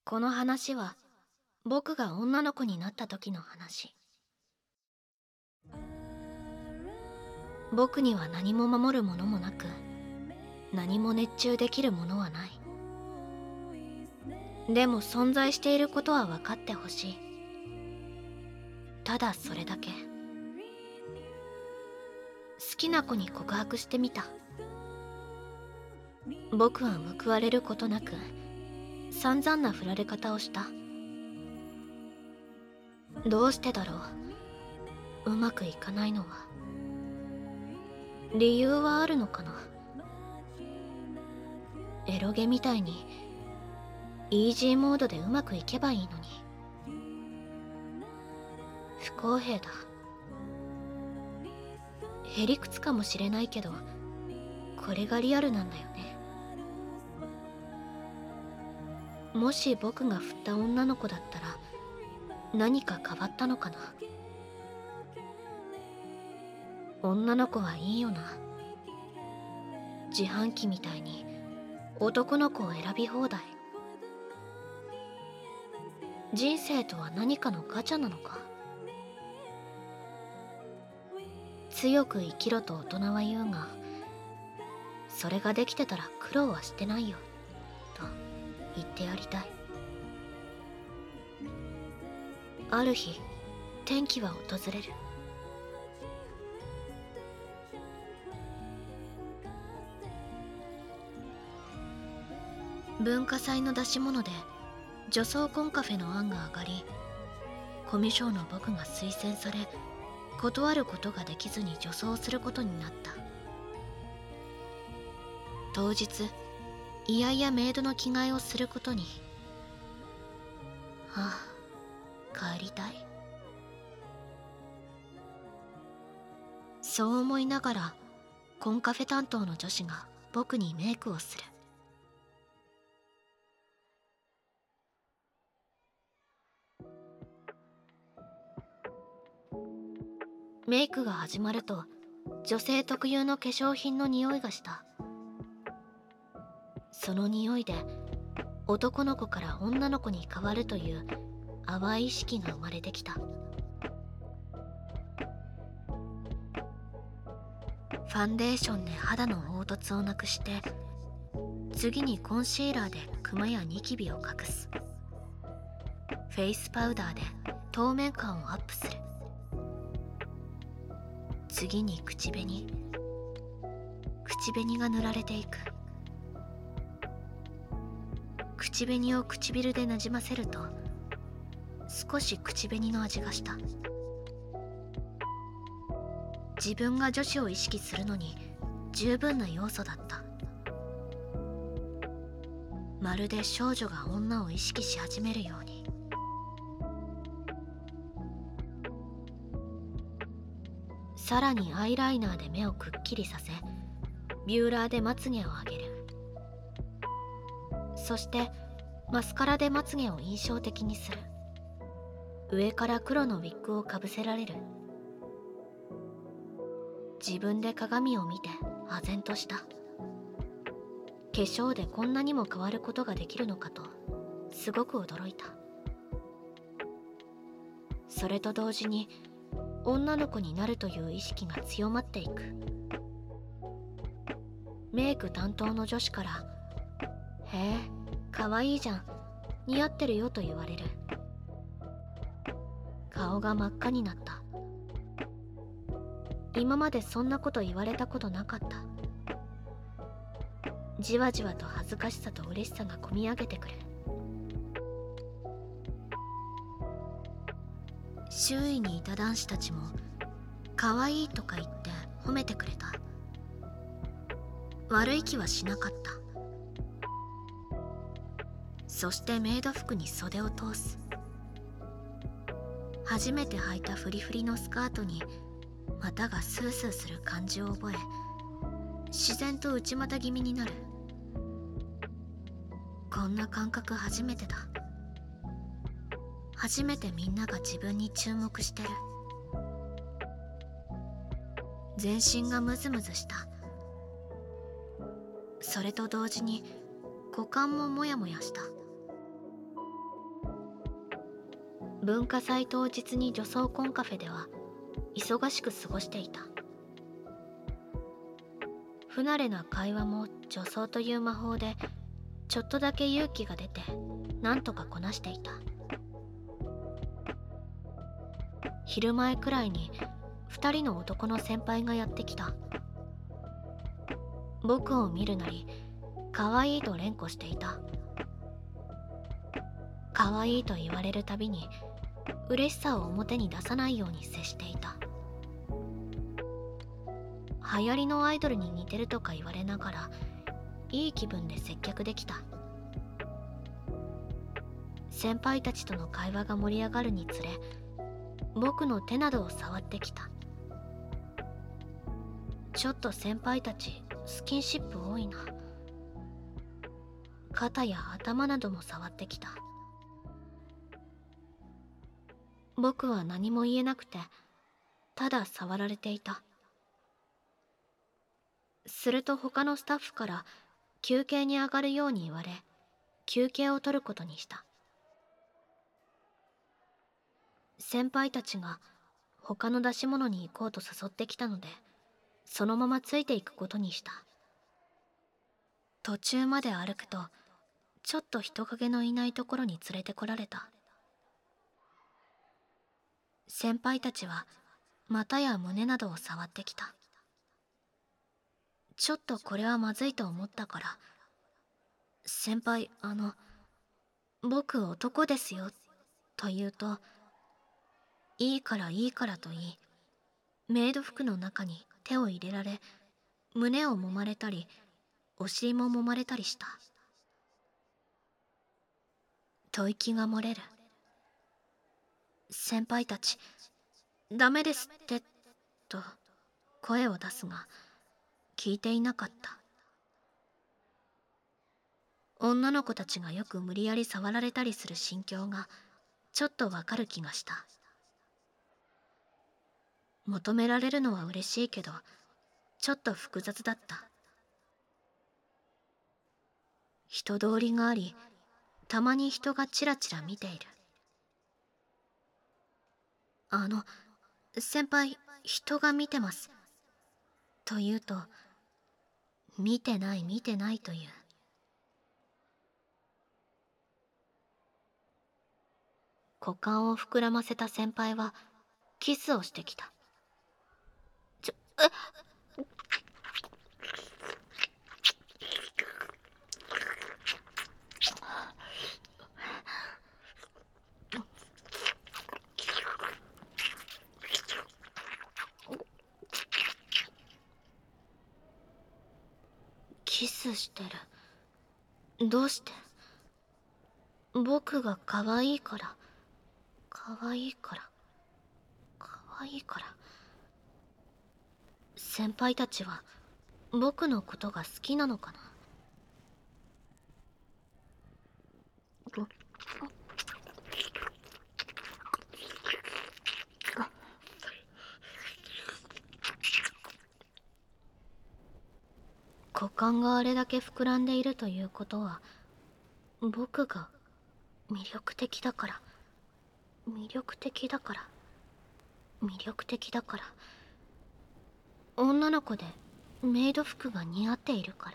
この話は僕が女の子になった時の話。僕には何も守るものもなく、何も熱中できるものはない。でも存在していることは分かってほしい。ただそれだけ。好きな子に告白してみた。僕は報われることなく散々な振られ方をした。どうしてだろう。うまくいかないのは。理由はあるのかな。エロゲみたいにイージーモードでうまくいけばいいのに。不公平だ。へりくつかもしれないけど、これがリアルなんだよね。もし僕が振った女の子だったら何か変わったのかな。女の子はいいよな。自販機みたいに男の子を選び放題。人生とは何かのガチャなのか。強く生きろと大人は言うが、それができてたら苦労はしてないよと言ってやりたい。ある日、転機は訪れる。文化祭の出し物で女装コンカフェの案が上がり、コミュ障の僕が推薦され、断ることができずに女装することになった。当日、いやいやメイドの着替えをすることに。はあ、帰りたい。そう思いながら、コンカフェ担当の女子が僕にメイクをする。メイクが始まると、女性特有の化粧品の匂いがした。その匂いで男の子から女の子に変わるという淡い意識が生まれてきた。ファンデーションで肌の凹凸をなくして、次にコンシーラーでクマやニキビを隠す。フェイスパウダーで透明感をアップする。次に口紅が塗られていく。口紅を唇でなじませると、少し口紅の味がした。自分が女子を意識するのに十分な要素だった。まるで少女が女を意識し始めるように。さらにアイライナーで目をくっきりさせ、ビューラーでまつげを上げる。そしてマスカラでまつげを印象的にする。上から黒のウィッグをかぶせられる。自分で鏡を見て唖然とした。化粧でこんなにも変わることができるのかとすごく驚いた。それと同時に女の子になるという意識が強まっていく。メイク担当の女子から「へえ、かわいいじゃん、似合ってるよ」と言われる。顔が真っ赤になった。今までそんなこと言われたことなかった。じわじわと恥ずかしさと嬉しさがこみ上げてくる。周囲にいた男子たちも可愛いとか言って褒めてくれた。悪い気はしなかった。そしてメイド服に袖を通す。初めて履いたフリフリのスカートに股がスースーする感じを覚え、自然と内股気味になる。こんな感覚初めてだ。初めてみんなが自分に注目してる。全身がムズムズした。それと同時に股間もモヤモヤした。 文化祭当日に女装コンカフェでは忙しく過ごしていた。不慣れな会話も女装という魔法でちょっとだけ勇気が出てなんとかこなしていた。昼前くらいに2人の男の先輩がやってきた。僕を見るなり可愛いと連呼していた。可愛いと言われるたびに嬉しさを表に出さないように接していた。流行りのアイドルに似てるとか言われながらいい気分で接客できた。先輩たちとの会話が盛り上がるにつれ僕の手などを触ってきた。ちょっと先輩たちスキンシップ多いな。肩や頭なども触ってきた。僕は何も言えなくてただ触られていた。すると他のスタッフから休憩に上がるように言われ休憩を取ることにした。先輩たちが他の出し物に行こうと誘ってきたのでそのままついていくことにした。途中まで歩くとちょっと人影のいないところに連れてこられた。先輩たちは股や胸などを触ってきた。ちょっとこれはまずいと思ったから「先輩僕男ですよ」と言うと「いいからいいから」と言いメイド服の中に手を入れられ胸を揉まれたりお尻も揉まれたりした。吐息が漏れる。先輩たち「ダメですって」と声を出すが聞いていなかった。女の子たちがよく無理やり触られたりする心境がちょっとわかる気がした。求められるのは嬉しいけどちょっと複雑だった。人通りがありたまに人がチラチラ見ている。先輩人が見てます」と言うと「見てない見てない」という。股間を膨らませた先輩はキスをしてきた。キスしてる。どうして？僕が可愛いから。可愛いから。可愛いから。先輩たちは僕のことが好きなのかな。股間があれだけ膨らんでいるということは僕が魅力的だから魅力的だから魅力的だから女の子でメイド服が似合っているから。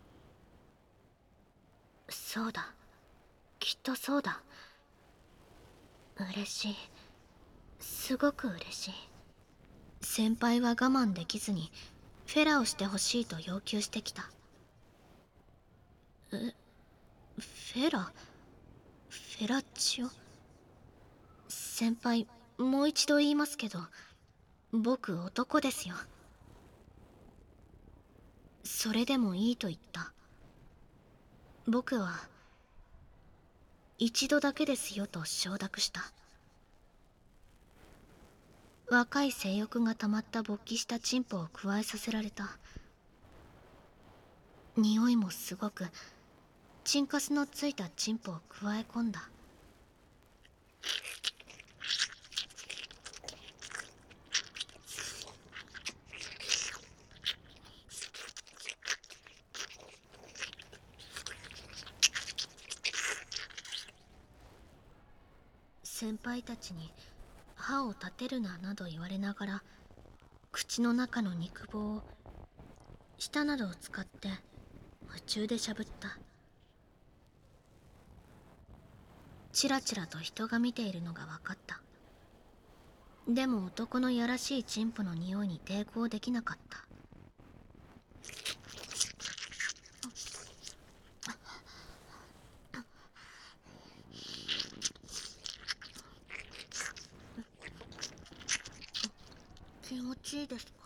そうだきっとそうだ。嬉しいすごく嬉しい。先輩は我慢できずにフェラをしてほしいと要求してきた。フェラ？フェラチオ？先輩もう一度言いますけど僕男ですよ。それでもいいと言った。僕は一度だけですよと承諾した。若い性欲が溜まった勃起したチンポを加えさせられた。匂いもすごくチンカスのついたチンポを加え込んだ。 先輩たちに歯を立てるななど言われながら、口の中の肉棒を舌などを使って夢中でしゃぶった。チラチラと人が見ているのが分かった。でも男のやらしいチンポの匂いに抵抗できなかった。気持ちいいですか？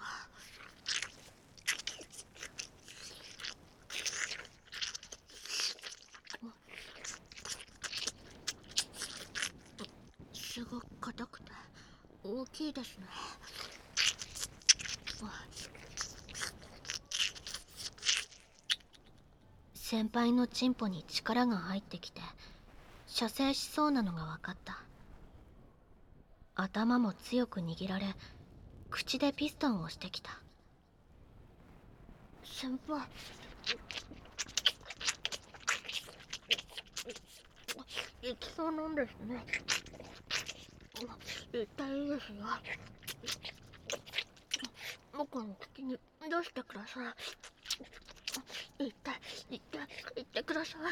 すごく硬くて大きいですね。先輩のチンポに力が入ってきて射精しそうなのが分かった。頭も強く握られ、口でピストンをしてきた。先輩、いきそうなんですね。痛いですよ。僕の口に出してください。言ってください。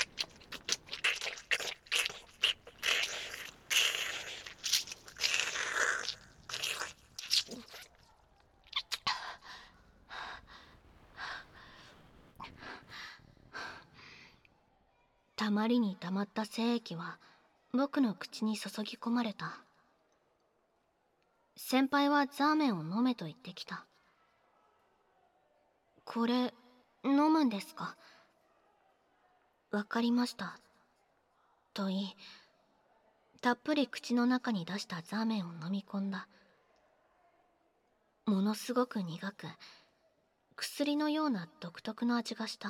たまりにたまった精液は僕の口に注ぎ込まれた。先輩はザーメンを飲めと言ってきた。これ、飲むんですか？わかりました。と言い、たっぷり口の中に出したザーメンを飲み込んだ。ものすごく苦く、薬のような独特の味がした。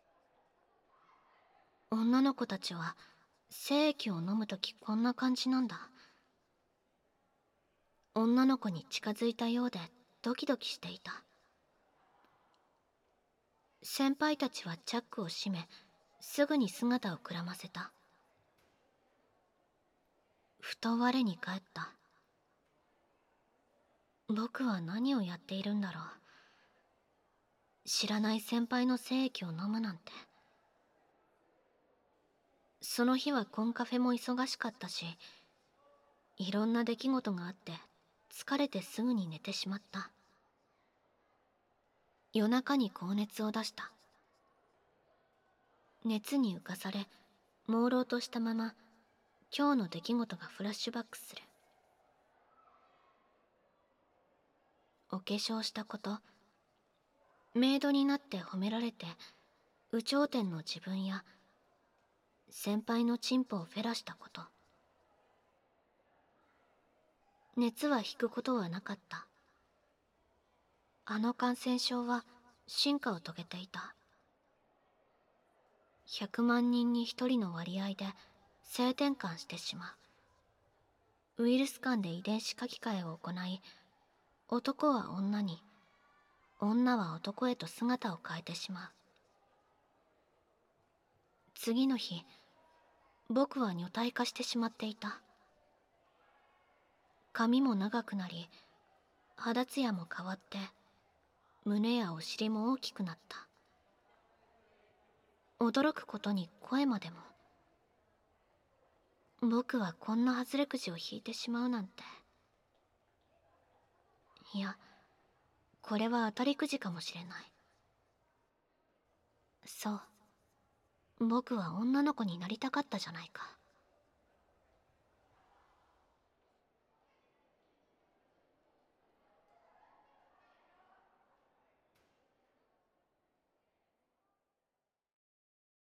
女の子たちは精液を飲むときこんな感じなんだ。女の子に近づいたようでドキドキしていた。先輩たちはチャックを閉め、すぐに姿をくらませた。ふと我に返った。僕は何をやっているんだろう。知らない先輩の精液を飲むなんて。その日はコンカフェも忙しかったし、いろんな出来事があって疲れてすぐに寝てしまった。夜中に高熱を出した。熱に浮かされ、朦朧としたまま今日の出来事がフラッシュバックする。お化粧したこと、メイドになって褒められて有頂天の自分や先輩のチンポをフェラしたこと。熱は引くことはなかった。あの感染症は進化を遂げていた。100万人に1人の割合で性転換してしまう。ウイルス間で遺伝子書き換えを行い、男は女に、女は男へと姿を変えてしまう。次の日、僕は女体化してしまっていた。髪も長くなり、肌ツヤも変わって、胸やお尻も大きくなった。驚くことに声までも。僕はこんな外れくじを引いてしまうなんて。いや、これは当たりくじかもしれない。そう、僕は女の子になりたかったじゃないか。